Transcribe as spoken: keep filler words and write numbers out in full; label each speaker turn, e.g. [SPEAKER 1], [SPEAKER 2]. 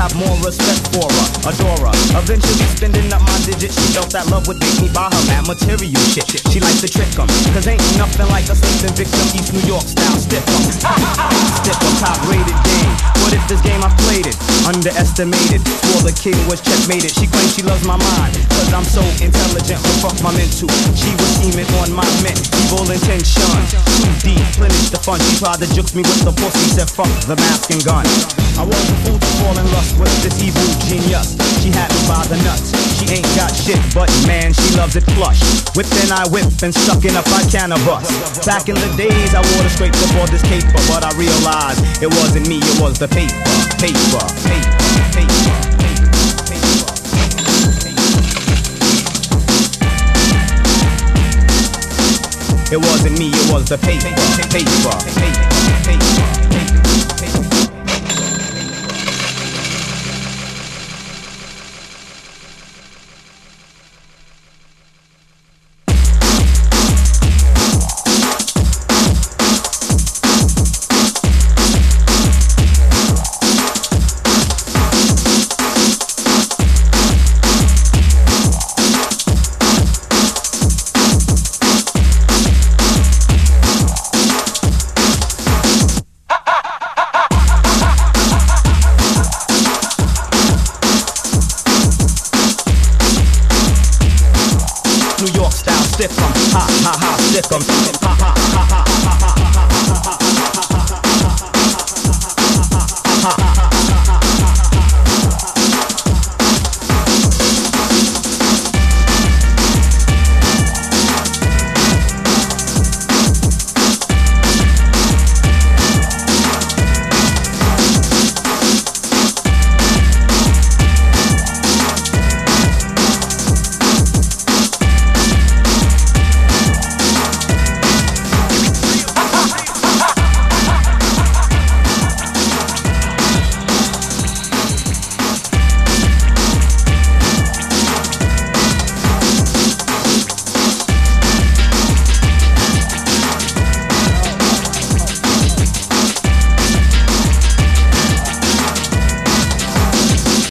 [SPEAKER 1] have more respect for her, adore her. Eventually spending up my digits, she felt that love would make me buy her mad material shit. She likes to trick 'em, cause ain't nothing like a sleeping victim, East New York style stiff 'em. Stiff 'em, top rated game. What if this game I played it? Underestimated, swore the king was checkmated. She claims she loves my mind, cause I'm so intelligent, but fuck my mental. She was scheming on my men, evil intentions. Too deep, finish the fun. She tried to jukes me with the pussy, said fuck the mask and gun. I was a fool to fall in lust with this evil genius. She had me by the nuts. She ain't got shit, but man, she loves it plush. Whipping I whip and sucking up I cannabis. Back in the days, I wore the straight before this caper, but I realized it wasn't me, it was the paper, paper, paper, paper. It wasn't me, it was the paper, paper, paper, paper, paper. Stiff 'em, ha ha ha, stiff 'em.